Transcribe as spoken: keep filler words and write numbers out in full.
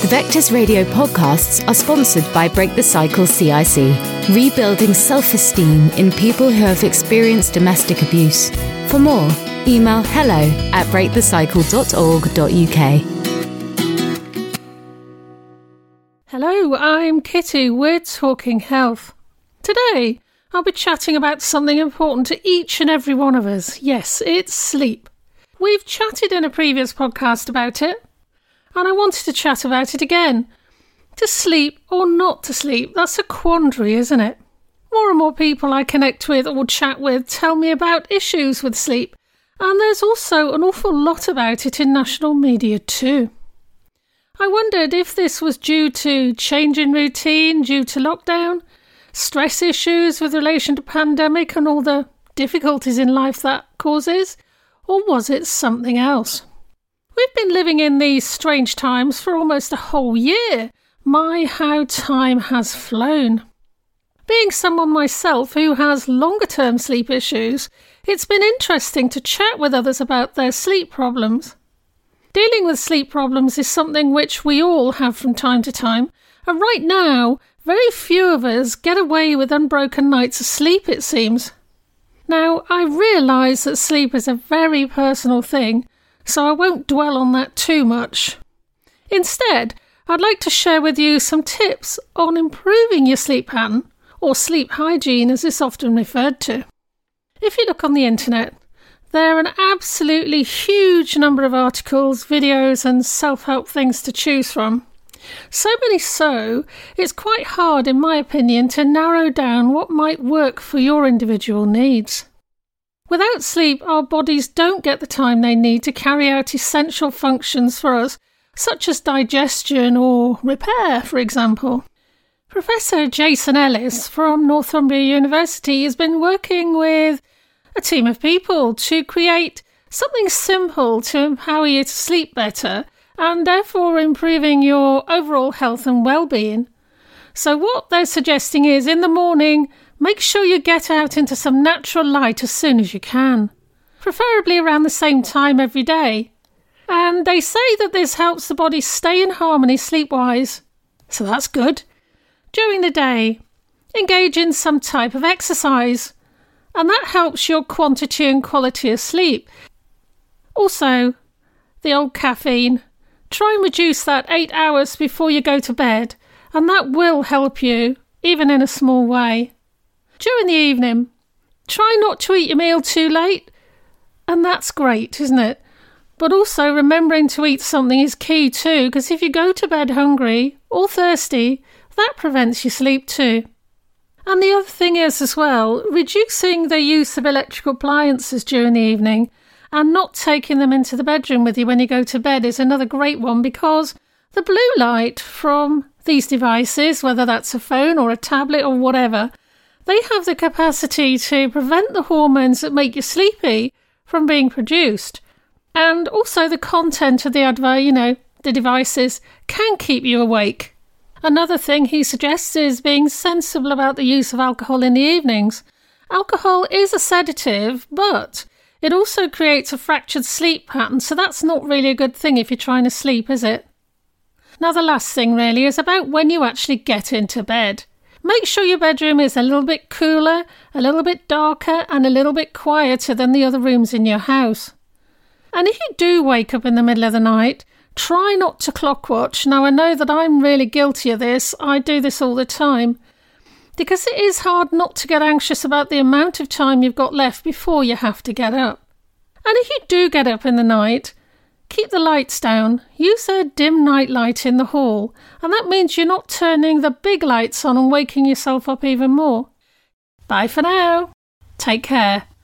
Vectors Radio podcasts are sponsored by Break the Cycle C I C, rebuilding self-esteem in people who have experienced domestic abuse. For more, email hello at break the cycle dot org dot U K. Hello, I'm Kitty. We're talking health. Today, I'll be chatting about something important to each and every one of us. Yes, it's sleep. We've chatted in a previous podcast about it, and I wanted to chat about it again. To sleep or not to sleep, that's a quandary, isn't it? More and more people I connect with or chat with tell me about issues with sleep, and there's also an awful lot about it in national media too. I wondered if this was due to change in routine, due to lockdown, stress issues with relation to pandemic and all the difficulties in life that causes, or was it something else? We've been living in these strange times for almost a whole year. My, how time has flown. Being someone myself who has longer-term sleep issues, it's been interesting to chat with others about their sleep problems. Dealing with sleep problems is something which we all have from time to time, and right now, very few of us get away with unbroken nights of sleep, it seems. Now, I realise that sleep is a very personal thing, so I won't dwell on that too much. Instead, I'd like to share with you some tips on improving your sleep pattern, or sleep hygiene as it's often referred to. If you look on the internet, there are an absolutely huge number of articles, videos and self-help things to choose from. So many so, it's quite hard, in my opinion, to narrow down what might work for your individual needs. Without sleep, our bodies don't get the time they need to carry out essential functions for us, such as digestion or repair, for example. Professor Jason Ellis from Northumbria University has been working with a team of people to create something simple to empower you to sleep better and therefore improving your overall health and well-being. So what they're suggesting is, in the morning, make sure you get out into some natural light as soon as you can, preferably around the same time every day. And they say that this helps the body stay in harmony sleep-wise, so that's good. During the day, engage in some type of exercise, and that helps your quantity and quality of sleep. Also, the old caffeine. Try and reduce that eight hours before you go to bed, and that will help you, even in a small way. During the evening, try not to eat your meal too late, and that's great, isn't it? But also remembering to eat something is key too, because if you go to bed hungry or thirsty, that prevents your sleep too. And the other thing is as well, reducing the use of electrical appliances during the evening and not taking them into the bedroom with you when you go to bed is another great one, because the blue light from these devices, whether that's a phone or a tablet or whatever, they have the capacity to prevent the hormones that make you sleepy from being produced. And also the content of the advert, you know, the devices can keep you awake. Another thing he suggests is being sensible about the use of alcohol in the evenings. Alcohol is a sedative, but it also creates a fractured sleep pattern, so that's not really a good thing if you're trying to sleep, is it? Now, the last thing really is about when you actually get into bed. Make sure your bedroom is a little bit cooler, a little bit darker, and a little bit quieter than the other rooms in your house. And if you do wake up in the middle of the night, try not to clock watch. Now, I know that I'm really guilty of this. I do this all the time. Because it is hard not to get anxious about the amount of time you've got left before you have to get up. And if you do get up in the night, keep the lights down. Use a dim night light in the hall. And that means you're not turning the big lights on and waking yourself up even more. Bye for now. Take care.